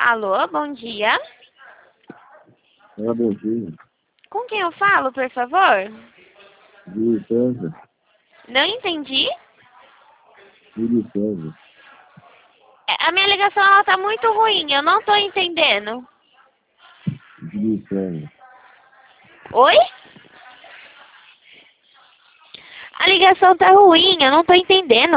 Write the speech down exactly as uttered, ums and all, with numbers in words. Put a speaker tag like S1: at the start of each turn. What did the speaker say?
S1: Alô, bom dia.
S2: Olá, bom dia.
S1: Com quem eu falo, por favor?
S2: Júlio César.
S1: Não entendi.
S2: Júlio César.
S1: É, A minha ligação ela tá muito ruim, eu não tô entendendo.
S2: Júlio César.
S1: Oi? A ligação tá ruim, eu não tô entendendo.